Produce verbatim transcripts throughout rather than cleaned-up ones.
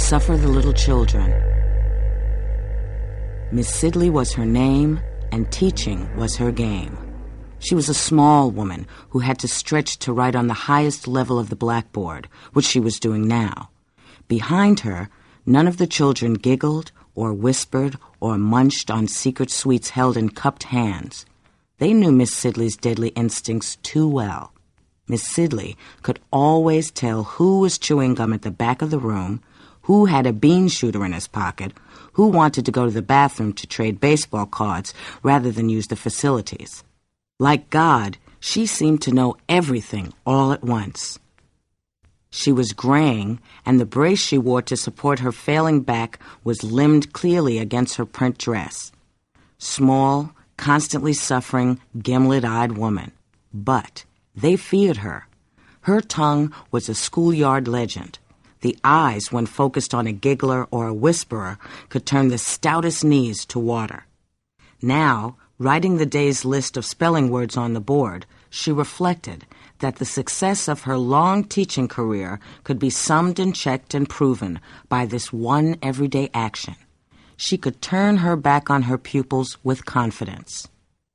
suffer the little children. Miss Sidley was her name, and teaching was her game. She was a small woman who had to stretch to write on the highest level of the blackboard, which she was doing now. Behind her, none of the children giggled or whispered or munched on secret sweets held in cupped hands. They knew Miss Sidley's deadly instincts too well. Miss Sidley could always tell who was chewing gum at the back of the room, who had a bean shooter in his pocket, who wanted to go to the bathroom to trade baseball cards rather than use the facilities. Like God, she seemed to know everything all at once. She was graying, and the brace she wore to support her failing back was limned clearly against her print dress. Small, constantly suffering, gimlet-eyed woman. But they feared her. Her tongue was a schoolyard legend. The eyes, when focused on a giggler or a whisperer, could turn the stoutest knees to water. Now, writing the day's list of spelling words on the board, she reflected that the success of her long teaching career could be summed and checked and proven by this one everyday action. She could turn her back on her pupils with confidence.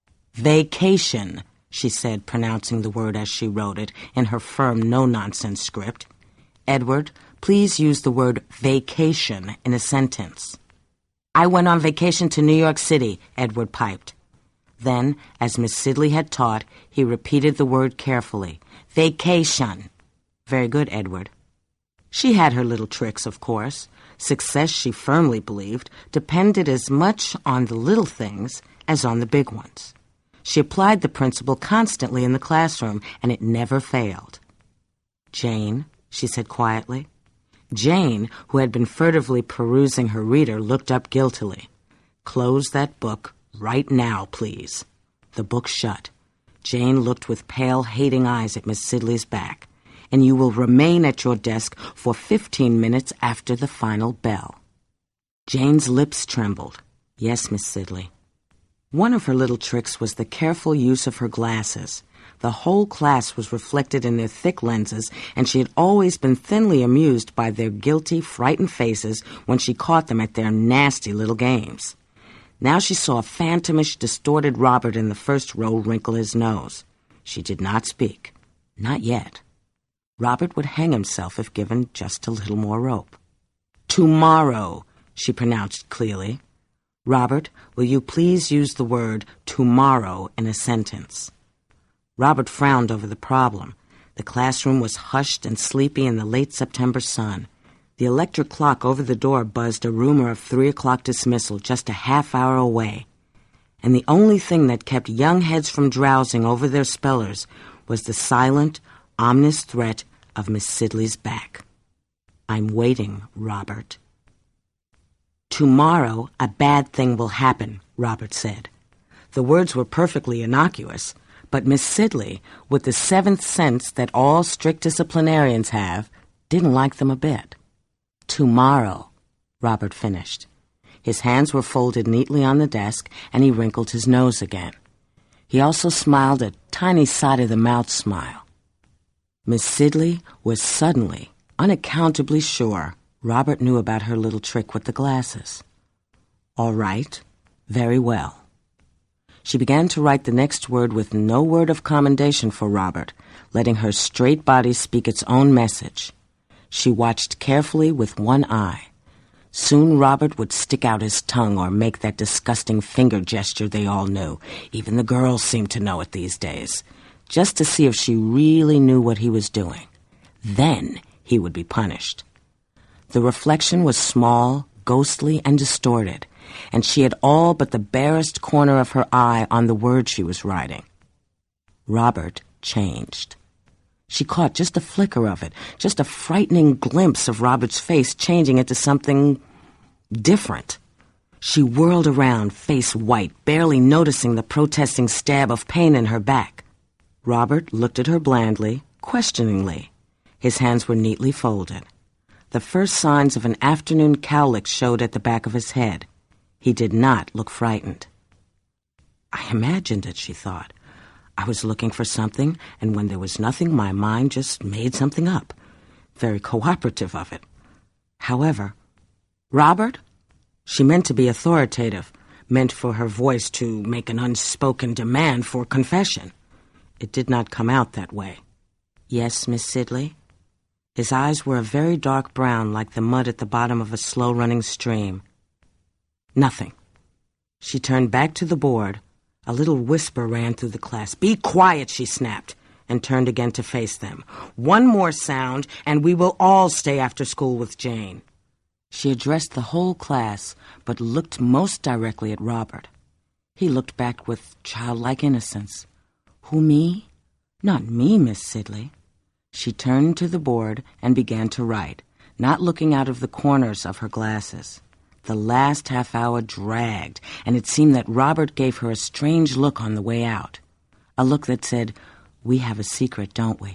Vacation, she said, pronouncing the word as she wrote it in her firm no-nonsense script. Edward, please use the word vacation in a sentence. I went on vacation to New York City, Edward piped. Then, as Miss Sidley had taught, he repeated the word carefully. Vacation. Very good, Edward. She had her little tricks, of course. Success, she firmly believed, depended as much on the little things as on the big ones. She applied the principle constantly in the classroom, and it never failed. Jane, she said quietly. Jane, who had been furtively perusing her reader, looked up guiltily. Close that book. Right now, please. The book shut. Jane looked with pale, hating eyes at Miss Sidley's back. And you will remain at your desk for fifteen minutes after the final bell. Jane's lips trembled. Yes, Miss Sidley. One of her little tricks was the careful use of her glasses. The whole class was reflected in their thick lenses, and she had always been thinly amused by their guilty, frightened faces when she caught them at their nasty little games. Now she saw a phantomish, distorted Robert in the first row wrinkle his nose. She did not speak. Not yet. Robert would hang himself if given just a little more rope. Tomorrow, she pronounced clearly. Robert, will you please use the word tomorrow in a sentence? Robert frowned over the problem. The classroom was hushed and sleepy in the late September sun. The electric clock over the door buzzed a rumor of three o'clock dismissal just a half hour away. And the only thing that kept young heads from drowsing over their spellers was the silent, ominous threat of Miss Sidley's back. I'm waiting, Robert. Tomorrow a bad thing will happen, Robert said. The words were perfectly innocuous, but Miss Sidley, with the seventh sense that all strict disciplinarians have, didn't like them a bit. Tomorrow, Robert finished. His hands were folded neatly on the desk, and he wrinkled his nose again. He also smiled a tiny side-of-the-mouth smile. Miss Sidley was suddenly, unaccountably sure Robert knew about her little trick with the glasses. All right, very well. She began to write the next word with no word of commendation for Robert, letting her straight body speak its own message. She watched carefully with one eye. Soon Robert would stick out his tongue or make that disgusting finger gesture they all knew. Even the girls seemed to know it these days, just to see if she really knew what he was doing. Then he would be punished. The reflection was small, ghostly, and distorted, and she had all but the barest corner of her eye on the word she was writing. Robert changed. She caught just a flicker of it, just a frightening glimpse of Robert's face changing into something different. She whirled around, face white, barely noticing the protesting stab of pain in her back. Robert looked at her blandly, questioningly. His hands were neatly folded. The first signs of an afternoon cowlick showed at the back of his head. He did not look frightened. I imagined it, she thought. I was looking for something, and when there was nothing, my mind just made something up. Very cooperative of it. However, Robert? She meant to be authoritative, meant for her voice to make an unspoken demand for confession. It did not come out that way. Yes, Miss Sidley? His eyes were a very dark brown, like the mud at the bottom of a slow-running stream. Nothing. She turned back to the board. A little whisper ran through the class. "Be quiet," she snapped, and turned again to face them. "One more sound, and we will all stay after school with Jane." She addressed the whole class, but looked most directly at Robert. He looked back with childlike innocence. "Who, me? Not me, Miss Sidley." She turned to the board and began to write, not looking out of the corners of her glasses. The last half hour dragged, and it seemed that Robert gave her a strange look on the way out. A look that said, "We have a secret, don't we?"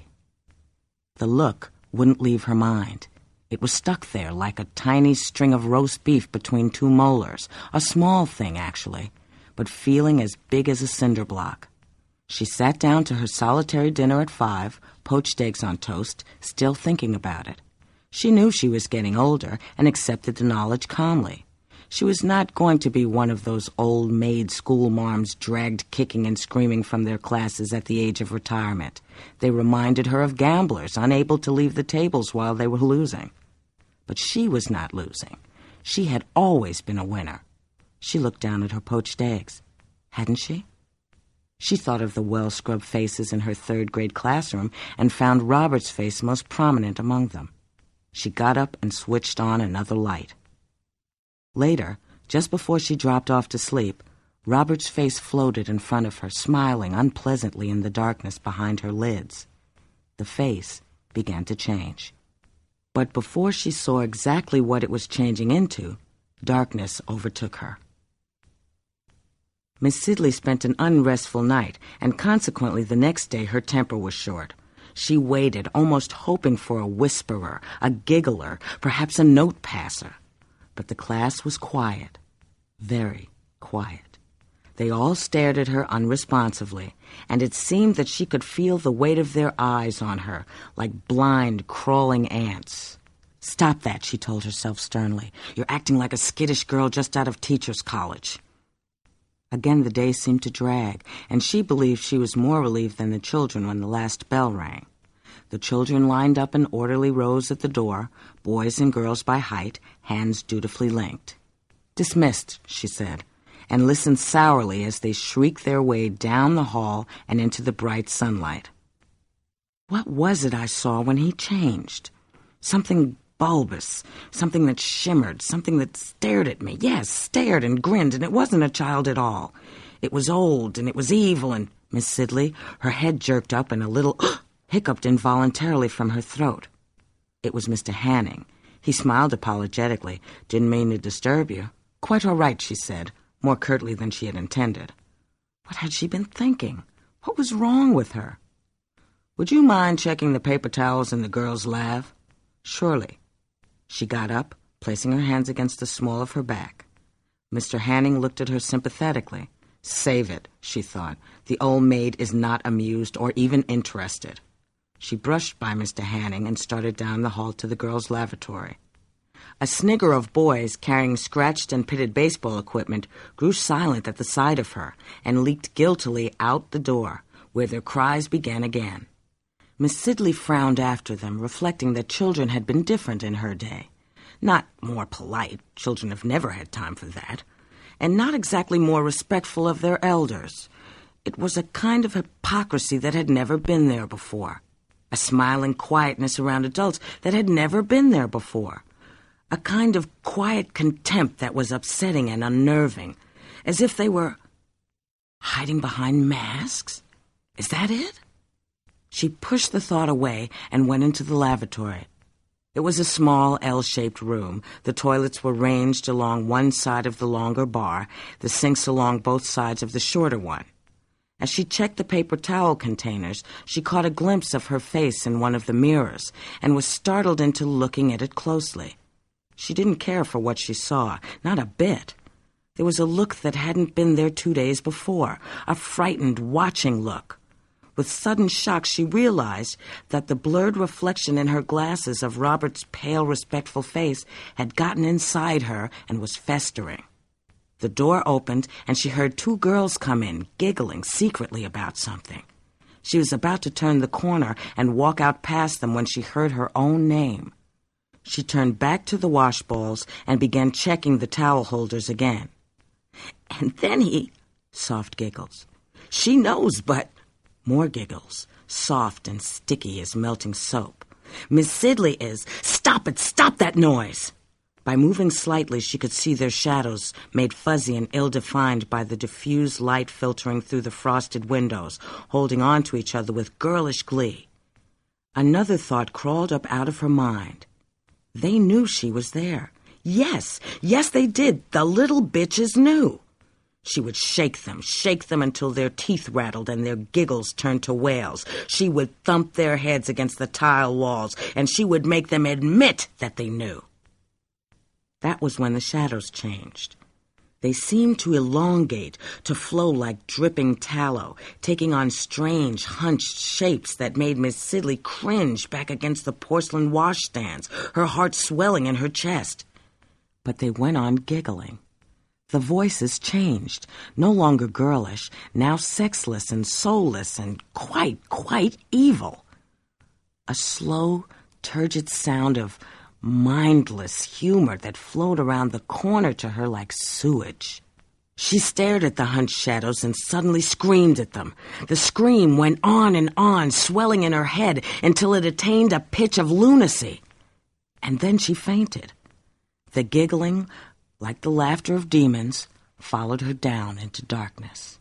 The look wouldn't leave her mind. It was stuck there like a tiny string of roast beef between two molars, a small thing, actually, but feeling as big as a cinder block. She sat down to her solitary dinner at five, poached eggs on toast, still thinking about it. She knew she was getting older and accepted the knowledge calmly. She was not going to be one of those old maid school marms dragged kicking and screaming from their classes at the age of retirement. They reminded her of gamblers unable to leave the tables while they were losing. But she was not losing. She had always been a winner. She looked down at her poached eggs. Hadn't she? She thought of the well-scrubbed faces in her third-grade classroom and found Robert's face most prominent among them. She got up and switched on another light. Later, just before she dropped off to sleep, Robert's face floated in front of her, smiling unpleasantly in the darkness behind her lids. The face began to change. But before she saw exactly what it was changing into, darkness overtook her. Miss Sidley spent an unrestful night, and consequently the next day her temper was short. She waited, almost hoping for a whisperer, a giggler, perhaps a note-passer. But the class was quiet, very quiet. They all stared at her unresponsively, and it seemed that she could feel the weight of their eyes on her, like blind, crawling ants. "Stop that," she told herself sternly. "You're acting like a skittish girl just out of teacher's college." Again the day seemed to drag, and she believed she was more relieved than the children when the last bell rang. The children lined up in orderly rows at the door, boys and girls by height, hands dutifully linked. "Dismissed," she said, and listened sourly as they shrieked their way down the hall and into the bright sunlight. What was it I saw when he changed? Something bulbous, something that shimmered, something that stared at me. Yes, stared and grinned, and it wasn't a child at all. It was old, and it was evil, and Miss Sidley, her head jerked up and a little hiccuped involuntarily from her throat. It was Mister Hanning. He smiled apologetically. "Didn't mean to disturb you." "Quite all right," she said, more curtly than she had intended. What had she been thinking? What was wrong with her? "Would you mind checking the paper towels in the girls' lab?" "Surely." She got up, placing her hands against the small of her back. Mister Hanning looked at her sympathetically. Save it, she thought. The old maid is not amused or even interested. She brushed by Mister Hanning and started down the hall to the girls' lavatory. A snigger of boys carrying scratched and pitted baseball equipment grew silent at the sight of her and leaked guiltily out the door, where their cries began again. Miss Sidley frowned after them, reflecting that children had been different in her day. Not more polite, children have never had time for that, and not exactly more respectful of their elders. It was a kind of hypocrisy that had never been there before, a smiling quietness around adults that had never been there before, a kind of quiet contempt that was upsetting and unnerving, as if they were hiding behind masks. Is that it? She pushed the thought away and went into the lavatory. It was a small L-shaped room. The toilets were ranged along one side of the longer bar, the sinks along both sides of the shorter one. As she checked the paper towel containers, she caught a glimpse of her face in one of the mirrors and was startled into looking at it closely. She didn't care for what she saw, not a bit. There was a look that hadn't been there two days before, a frightened, watching look. With sudden shock, she realized that the blurred reflection in her glasses of Robert's pale, respectful face had gotten inside her and was festering. The door opened, and she heard two girls come in, giggling secretly about something. She was about to turn the corner and walk out past them when she heard her own name. She turned back to the washballs and began checking the towel holders again. And then he... Soft giggles. She knows, but... More giggles, soft and sticky as melting soap. Miss Sidley is... Stop it! Stop that noise! By moving slightly, she could see their shadows, made fuzzy and ill-defined by the diffused light filtering through the frosted windows, holding on to each other with girlish glee. Another thought crawled up out of her mind. They knew she was there. Yes, yes they did. The little bitches knew. She would shake them, shake them until their teeth rattled and their giggles turned to wails. She would thump their heads against the tile walls, and she would make them admit that they knew. That was when the shadows changed. They seemed to elongate, to flow like dripping tallow, taking on strange, hunched shapes that made Miss Sidley cringe back against the porcelain washstands, her heart swelling in her chest. But they went on giggling. The voices changed, no longer girlish, now sexless and soulless and quite, quite evil. A slow, turgid sound of mindless humor that flowed around the corner to her like sewage. She stared at the hunched shadows and suddenly screamed at them. The scream went on and on, swelling in her head until it attained a pitch of lunacy. And then she fainted. The giggling, like the laughter of demons, followed her down into darkness.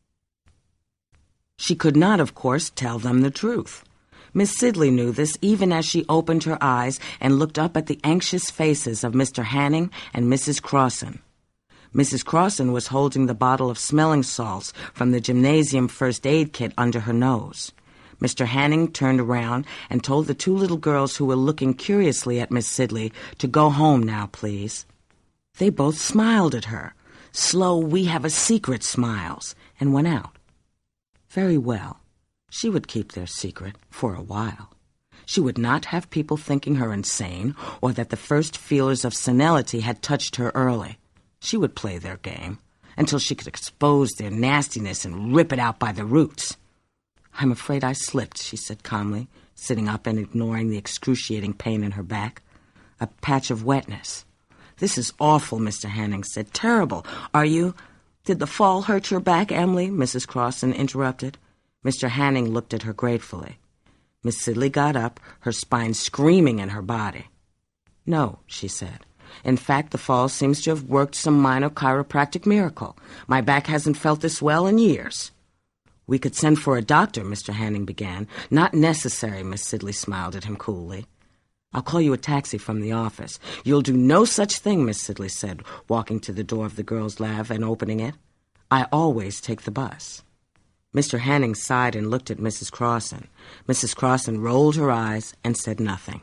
She could not, of course, tell them the truth. Miss Sidley knew this even as she opened her eyes and looked up at the anxious faces of Mister Hanning and Missus Crossan. Missus Crossan was holding the bottle of smelling salts from the gymnasium first aid kit under her nose. Mister Hanning turned around and told the two little girls who were looking curiously at Miss Sidley to go home now, please. They both smiled at her, slow we-have-a-secret smiles, and went out. Very well. She would keep their secret for a while. She would not have people thinking her insane or that the first feelers of senility had touched her early. She would play their game until she could expose their nastiness and rip it out by the roots. I'm afraid I slipped, she said calmly, sitting up and ignoring the excruciating pain in her back. A patch of wetness. This is awful, Mister Hanning said. Terrible. Are you... Did the fall hurt your back, Emily? Missus Crossan interrupted. Mister Hanning looked at her gratefully. Miss Sidley got up, her spine screaming in her body. No, she said. In fact, the fall seems to have worked some minor chiropractic miracle. My back hasn't felt this well in years. We could send for a doctor, Mister Hanning began. Not necessary, Miss Sidley smiled at him coolly. I'll call you a taxi from the office. You'll do no such thing, Miss Sidley said, walking to the door of the girls' lab and opening it. I always take the bus. Mister Hanning sighed and looked at Missus Crossan. Missus Crossan rolled her eyes and said nothing.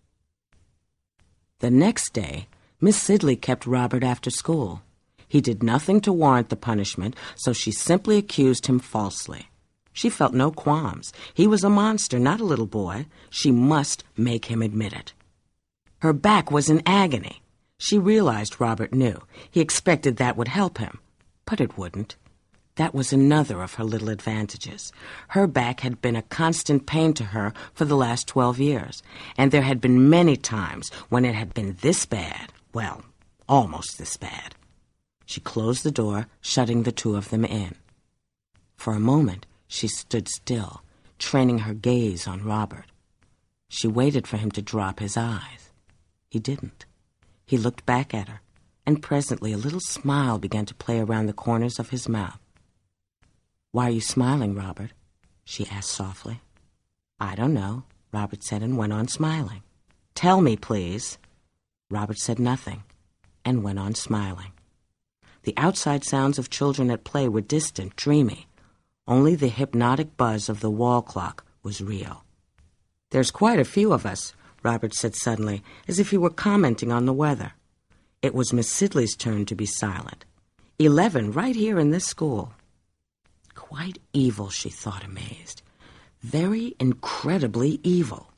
The next day, Miss Sidley kept Robert after school. He did nothing to warrant the punishment, so she simply accused him falsely. She felt no qualms. He was a monster, not a little boy. She must make him admit it. Her back was in agony. She realized Robert knew. He expected that would help him, but it wouldn't. That was another of her little advantages. Her back had been a constant pain to her for the last twelve years, and there had been many times when it had been this bad, well, almost this bad. She closed the door, shutting the two of them in. For a moment, she stood still, training her gaze on Robert. She waited for him to drop his eyes. He didn't. He looked back at her, and presently a little smile began to play around the corners of his mouth. Why are you smiling, Robert? She asked softly. I don't know, Robert said and went on smiling. Tell me, please. Robert said nothing and went on smiling. The outside sounds of children at play were distant, dreamy. Only the hypnotic buzz of the wall clock was real. There's quite a few of us, Robert said suddenly, as if he were commenting on the weather. It was Miss Sidley's turn to be silent. Eleven right here in this school. Quite evil, she thought, amazed. very incredibly evil.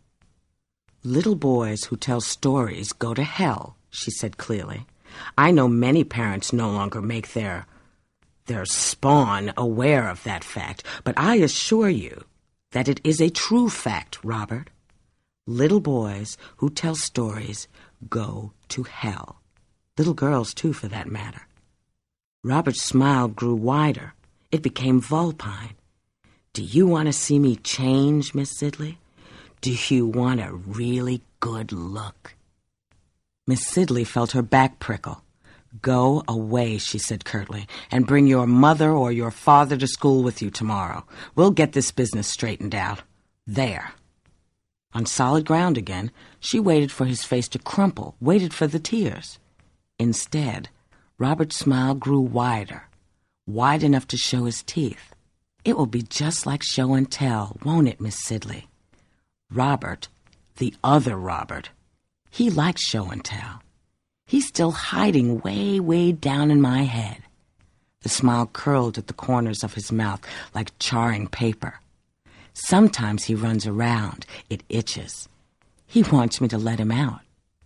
"Little boys who tell stories go to hell," she said clearly. "I know many parents no longer make their, their spawn aware of that fact, but I assure you that it is a true fact, Robert. Little boys who tell stories go to hell. Little girls, too, for that matter." Robert's smile grew wider. It became vulpine. "Do you want to see me change, Miss Sidley? Do you want a really good look?" Miss Sidley felt her back prickle. "Go away," she said curtly, "and bring your mother or your father to school with you tomorrow. We'll get this business straightened out. There." On solid ground again, she waited for his face to crumple, waited for the tears. Instead, Robert's smile grew wider, wide enough to show his teeth. "It will be just like show and tell, won't it, Miss Sidley? Robert, the other Robert, he likes show and tell. He's still hiding way, way down in my head." The smile curled at the corners of his mouth like charring paper. "Sometimes he runs around. It itches. He wants me to let him out."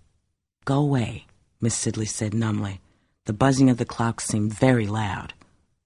"Go away," Miss Sidley said numbly. The buzzing of the clock seemed very loud.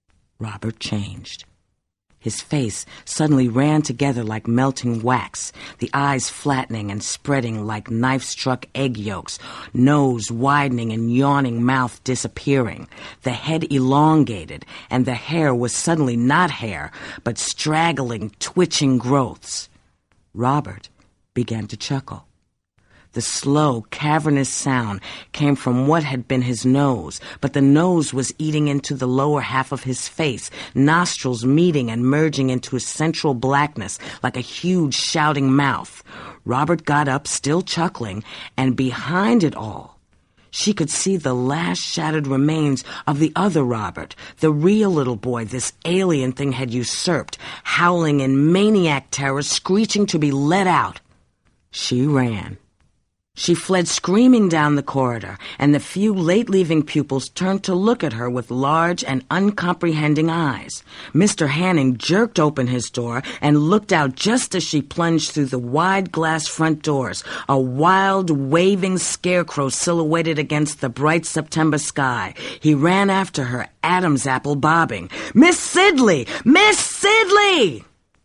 Robert changed. His face suddenly ran together like melting wax, the eyes flattening and spreading like knife-struck egg yolks, nose widening and yawning mouth disappearing. The head elongated, and the hair was suddenly not hair, but straggling, twitching growths. Robert began to chuckle. The slow, cavernous sound came from what had been his nose, but the nose was eating into the lower half of his face, nostrils meeting and merging into a central blackness like a huge shouting mouth. Robert got up, still chuckling, and behind it all, she could see the last shattered remains of the other Robert, the real little boy this alien thing had usurped, howling in maniac terror, screeching to be let out. She ran. She fled screaming down the corridor, and the few late-leaving pupils turned to look at her with large and uncomprehending eyes. Mister Hanning jerked open his door and looked out just as she plunged through the wide glass front doors, a wild, waving scarecrow silhouetted against the bright September sky. He ran after her, Adam's apple bobbing. "Miss Sidley! Miss Sidley!"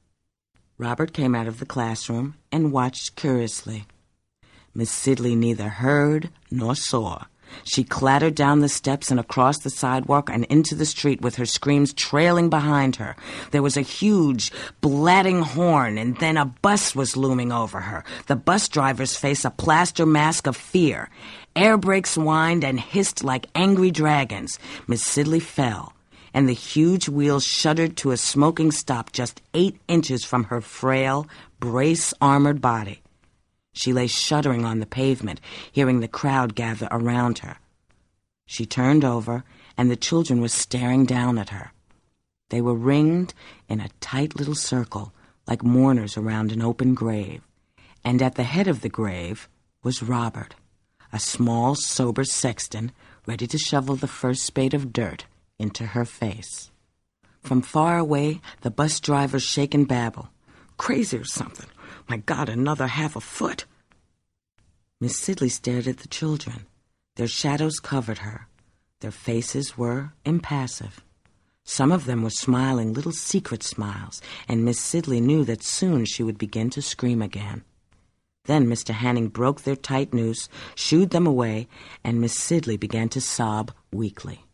Robert came out of the classroom and watched curiously. Miss Sidley neither heard nor saw. She clattered down the steps and across the sidewalk and into the street with her screams trailing behind her. There was a huge, blatting horn, and then a bus was looming over her, the bus driver's face a plaster mask of fear. Air brakes whined and hissed like angry dragons. Miss Sidley fell, and the huge wheels shuddered to a smoking stop just eight inches from her frail, brace-armored body. She lay shuddering on the pavement, hearing the crowd gather around her. She turned over, and the children were staring down at her. They were ringed in a tight little circle, like mourners around an open grave. And at the head of the grave was Robert, a small, sober sexton, ready to shovel the first spade of dirt into her face. From far away, the bus driver's shaken babble. "Crazy or something. My God, another half a foot." Miss Sidley stared at the children. Their shadows covered her. Their faces were impassive. Some of them were smiling little secret smiles, and Miss Sidley knew that soon she would begin to scream again. Then Mister Hanning broke their tight noose, shooed them away, and Miss Sidley began to sob weakly.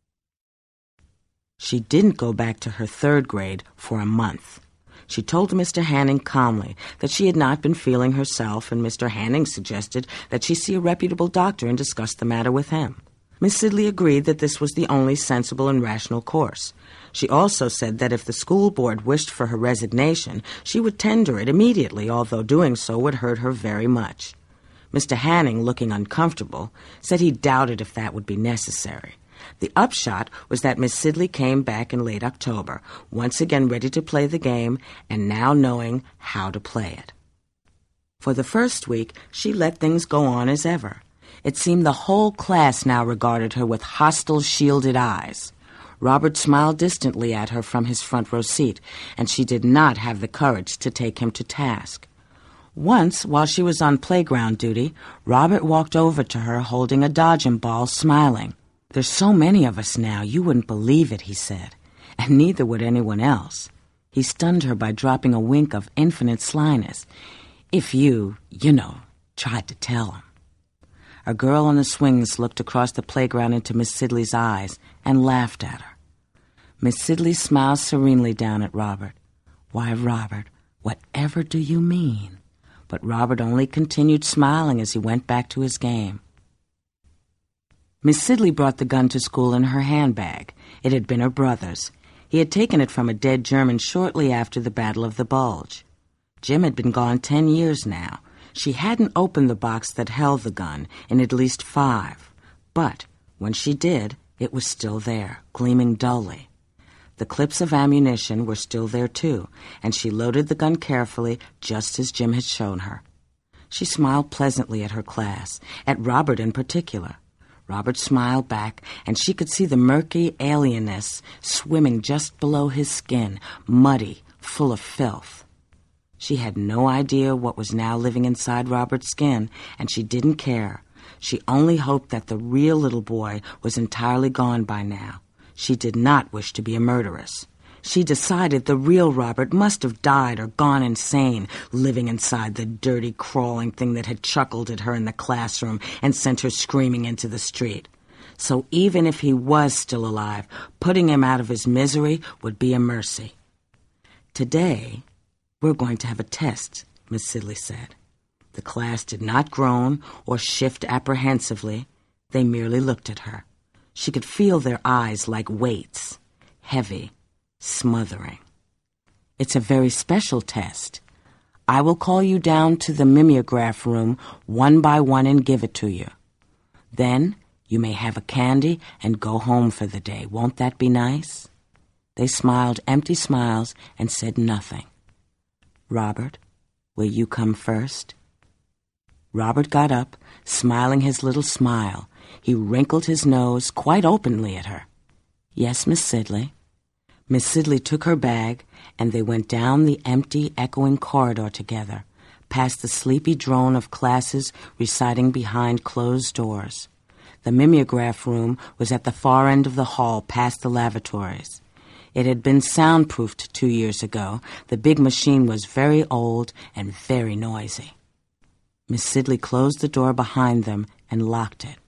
She didn't go back to her third grade for a month. She told Mister Hanning calmly that she had not been feeling herself, and Mister Hanning suggested that she see a reputable doctor and discuss the matter with him. Miss Sidley agreed that this was the only sensible and rational course. She also said that if the school board wished for her resignation, she would tender it immediately, although doing so would hurt her very much. Mister Hanning, looking uncomfortable, said he doubted if that would be necessary. The upshot was that Miss Sidley came back in late October, once again ready to play the game and now knowing how to play it. For the first week, she let things go on as ever. It seemed the whole class now regarded her with hostile, shielded eyes. Robert smiled distantly at her from his front row seat, and she did not have the courage to take him to task. Once, while she was on playground duty, Robert walked over to her holding a dodging ball, smiling. "There's so many of us now, you wouldn't believe it," he said, "and neither would anyone else." He stunned her by dropping a wink of infinite slyness. "If you, you know, tried to tell him." A girl on the swings looked across the playground into Miss Sidley's eyes and laughed at her. Miss Sidley smiled serenely down at Robert. "Why, Robert, whatever do you mean?" But Robert only continued smiling as he went back to his game. Miss Sidley brought the gun to school in her handbag. It had been her brother's. He had taken it from a dead German shortly after the Battle of the Bulge. Jim had been gone ten years now. She hadn't opened the box that held the gun in at least five. But when she did, it was still there, gleaming dully. The clips of ammunition were still there, too, and she loaded the gun carefully, just as Jim had shown her. She smiled pleasantly at her class, at Robert in particular. Robert smiled back, and she could see the murky alienness swimming just below his skin, muddy, full of filth. She had no idea what was now living inside Robert's skin, and she didn't care. She only hoped that the real little boy was entirely gone by now. She did not wish to be a murderess. She decided the real Robert must have died or gone insane, living inside the dirty, crawling thing that had chuckled at her in the classroom and sent her screaming into the street. So even if he was still alive, putting him out of his misery would be a mercy. "Today, we're going to have a test," Miss Sidley said. The class did not groan or shift apprehensively. They merely looked at her. She could feel their eyes like weights, heavy, smothering. "It's a very special test. I will call you down to the mimeograph room one by one and give it to you. Then you may have a candy and go home for the day. Won't that be nice?" They smiled empty smiles and said nothing. "Robert, will you come first?" Robert got up, smiling his little smile. He wrinkled his nose quite openly at her. "Yes, Miss Sidley." Miss Sidley took her bag, and they went down the empty, echoing corridor together, past the sleepy drone of classes reciting behind closed doors. The mimeograph room was at the far end of the hall, past the lavatories. It had been soundproofed two years ago. The big machine was very old and very noisy. Miss Sidley closed the door behind them and locked it.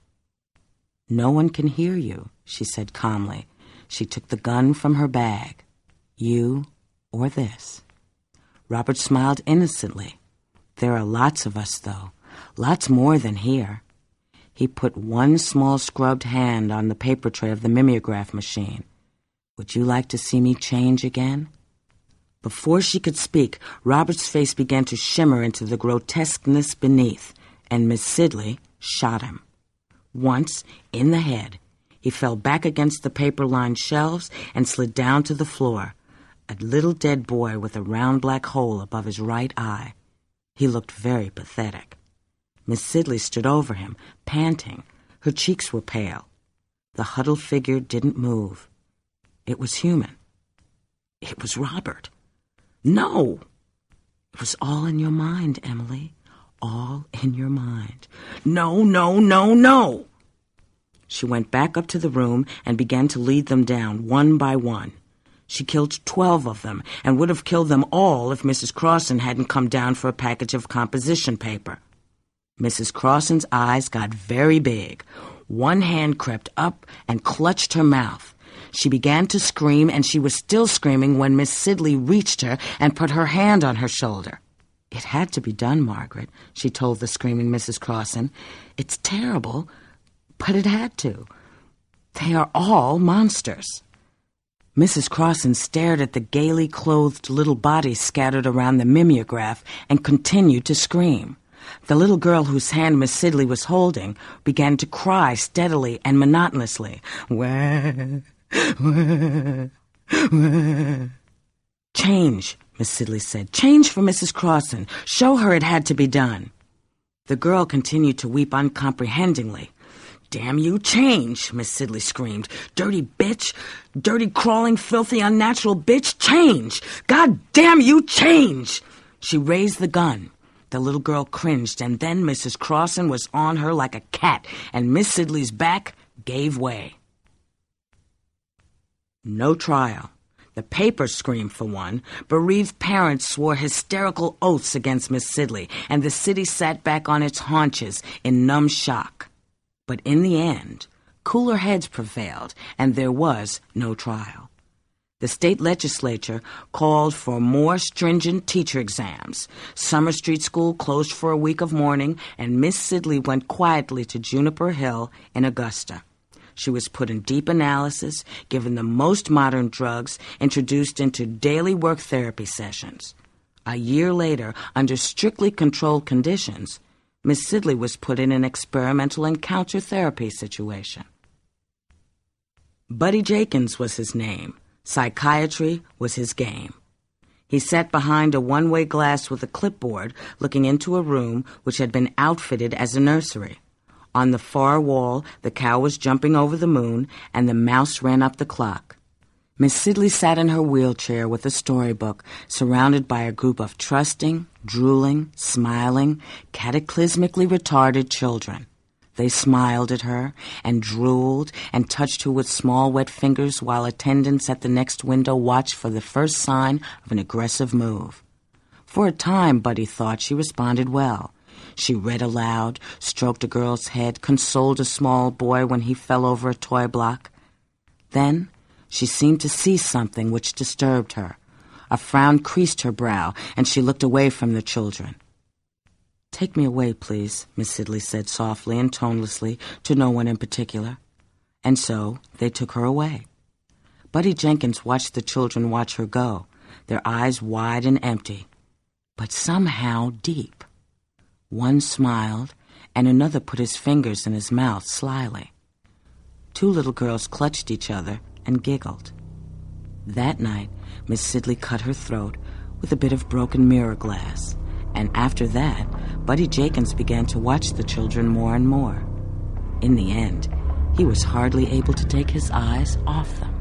"No one can hear you," she said calmly. She took the gun from her bag. "You or this." Robert smiled innocently. "There are lots of us, though. Lots more than here." He put one small scrubbed hand on the paper tray of the mimeograph machine. "Would you like to see me change again?" Before she could speak, Robert's face began to shimmer into the grotesqueness beneath, and Miss Sidley shot him. Once, in the head, he fell back against the paper-lined shelves and slid down to the floor, a little dead boy with a round black hole above his right eye. He looked very pathetic. Miss Sidley stood over him, panting. Her cheeks were pale. The huddled figure didn't move. It was human. It was Robert. No! It was all in your mind, Emily. All in your mind. No, no, no, no! She went back up to the room and began to lead them down, one by one. She killed twelve of them, and would have killed them all if Missus Crossan hadn't come down for a package of composition paper. Missus Crossan's eyes got very big. One hand crept up and clutched her mouth. She began to scream, and she was still screaming when Miss Sidley reached her and put her hand on her shoulder. "It had to be done, Margaret," she told the screaming Missus Crossan. "It's terrible, but it had to. They are all monsters." Missus Crossan stared at the gaily clothed little bodies scattered around the mimeograph and continued to scream. The little girl whose hand Miss Sidley was holding began to cry steadily and monotonously. "Wah, wah, wah." "Change," Miss Sidley said. "Change for Missus Crossan. Show her it had to be done." The girl continued to weep uncomprehendingly. damn you, change, Miss Sidley screamed. Dirty bitch, dirty, crawling, filthy, unnatural bitch, change! God damn you, change! She raised the gun. The little girl cringed, and then Missus Crossan was on her like a cat, and Miss Sidley's back gave way. No trial. The papers screamed for one. Bereaved parents swore hysterical oaths against Miss Sidley, and the city sat back on its haunches in numb shock. But in the end, cooler heads prevailed, and there was no trial. The state legislature called for more stringent teacher exams. Summer Street School closed for a week of mourning, and Miss Sidley went quietly to Juniper Hill in Augusta. She was put in deep analysis, given the most modern drugs, introduced into daily work therapy sessions. A year later, under strictly controlled conditions, Miss Sidley was put in an experimental encounter therapy situation. Buddy Jenkins was his name. Psychiatry was his game. He sat behind a one-way glass with a clipboard looking into a room which had been outfitted as a nursery. On the far wall, the cow was jumping over the moon, and the mouse ran up the clock. Miss Sidley sat in her wheelchair with a storybook, surrounded by a group of trusting, drooling, smiling, cataclysmically retarded children. They smiled at her and drooled and touched her with small wet fingers while attendants at the next window watched for the first sign of an aggressive move. For a time, Buddy thought she responded well. She read aloud, stroked a girl's head, consoled a small boy when he fell over a toy block. Then she seemed to see something which disturbed her. A frown creased her brow, and she looked away from the children. "Take me away, please," Miss Sidley said softly and tonelessly to no one in particular. And so they took her away. Buddy Jenkins watched the children watch her go, their eyes wide and empty, but somehow deep. One smiled, and another put his fingers in his mouth slyly. Two little girls clutched each other and giggled. That night, Miss Sidley cut her throat with a bit of broken mirror glass, and after that, Buddy Jenkins began to watch the children more and more. In the end, he was hardly able to take his eyes off them.